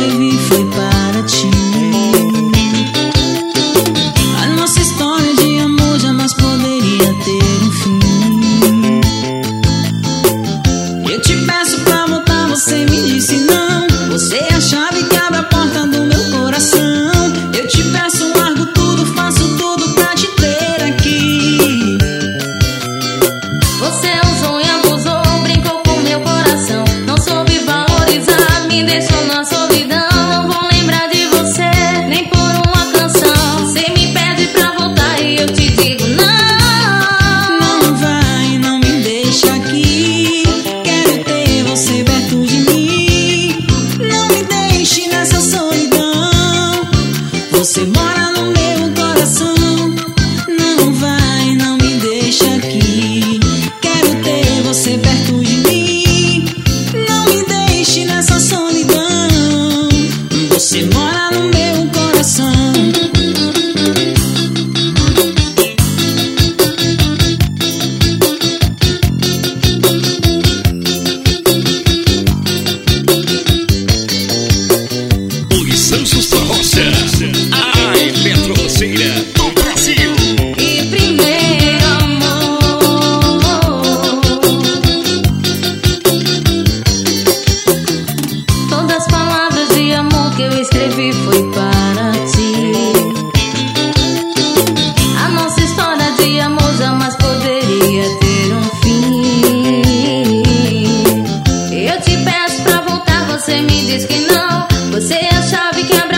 escrevi foi para ti. A nossa história de amor jamais poderia ter um fim. Eu te peço pra voltar, você me disse não. Você é a chave que abre a porta do meu coração. Eu te peço, largo tudo, faço tudo pra te ter aqui. Você usou e abusou, brincou com meu coração. Não soube valorizar, me deixou na solidão. Não vou lembrar de você, nem por uma canção. Você me pede pra voltar e eu te digo não. Não vai, não me deixa aqui. Quero ter você perto de mim. Não me deixe nessa solidão. Você mora no meu coração. Não vai, não me deixa aqui. Quero ter você perto de mim. Não me deixe nessa solidão. Você mora no meu coração. Os Sansos da Roça, a eletroceira do Brasil. E primeiro amor, todas as palavras de amor que eu escrevi foi para ti. A nossa história de amor jamais poderia ter um fim. Eu te peço pra voltar, você me diz que não. Você é a chave que abre